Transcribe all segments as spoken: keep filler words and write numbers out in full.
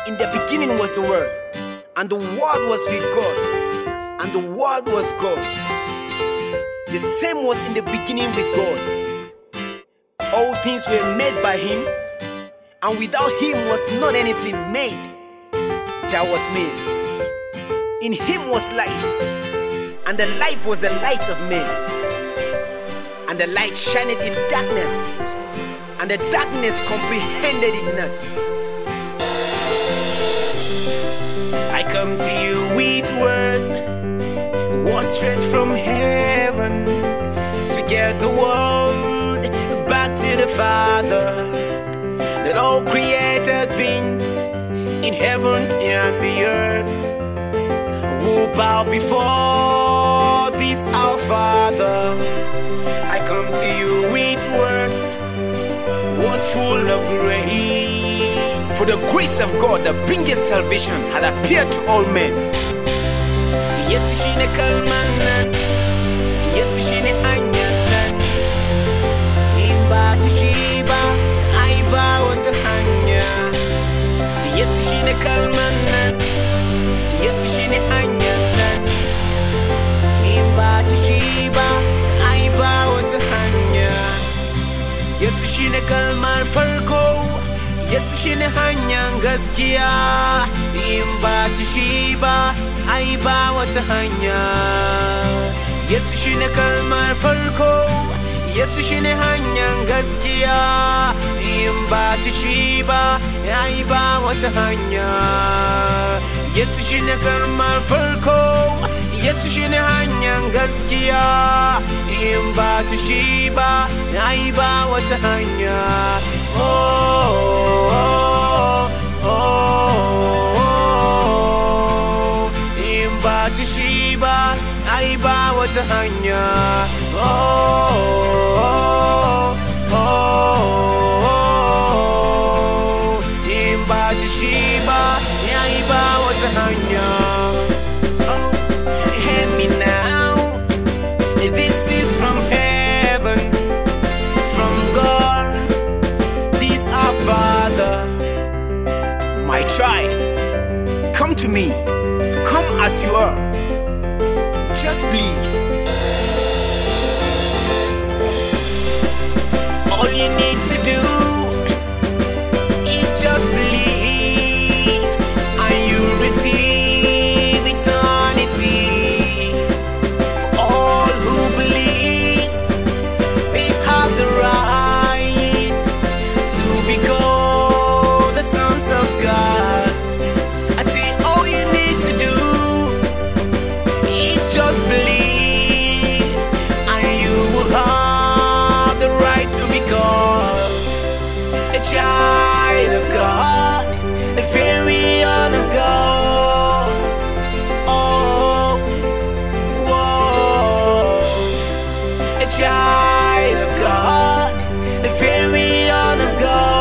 In the beginning was the Word, and the Word was with God, and the Word was God. The same was in the beginning with God. All things were made by Him, and without Him was not anything made that was made. In Him was life, and the life was the light of men. And the light shineth in darkness, and the darkness comprehended it not. I come to you with words, words straight from heaven, to get the world back to the Father, that all created things in heavens and the earth will bow before this our Father. I come to you with words, words full of grace. For the grace of God that bringeth salvation had appeared to all men. Yesu shine kalmanan, Yesu shine anyanan. Imba tishiba, aiba wata hanya. Yesu shine kalmanan, Yesu shine anyanan. Imba tishiba, aiba wata hanya. Yesu shine kalmar farko, Yesu shine hanyar gaskiya. In ba ta shi ba, ai ba wata hanya. Yesu shine kalmar farko, Yesu shine hanyar gaskiya. In ba ta shi ba, ai ba wata hanya. Yesu shine kalmar farko, Yesu shine hanyar gaskiya. In ba ta shi ba, ai ba wata hanya. Oh, oh, oh, oh. In ba ta shi ba, ai ba wata hanya. Oh, oh, oh, oh. In ba ta shi ba, ai ba wata hanya. Hear me now, this is from heaven, from God, this our Father. My child, come to me, come as you are, just believe. All you need to do is just believe, and you receive eternity. Of God, I say all you need to do is just believe, and you will have the right to become a child of God, a very own of God. Oh, whoa, a child of God, a very own of God.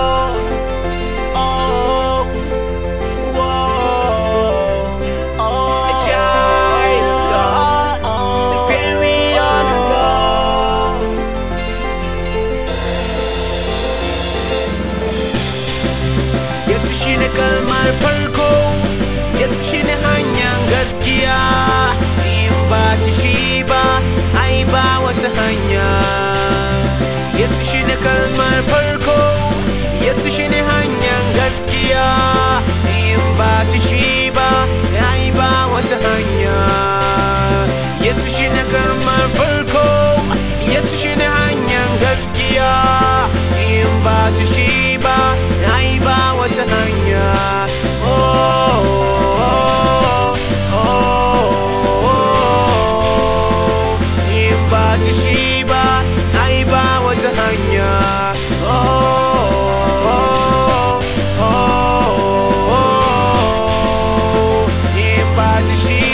Yesu shine kalmar farko, Yesu shine hanyar gaskiya. In ba ta shi ba, ai ba wata hanya. Yesu shine kalmar farko, Yesu shine hanyar gaskiya. In ba ta shi ba, ai ba wata hanya. Yesu shine kalmar farko, Yesu shine hanyar gaskiya. In ba ta shi ba, ai ba wata hanya. Oh, oh, oh, oh. In ba ta shi ba, ai ba wata hanya. Oh, oh, oh, oh. In ba ta shi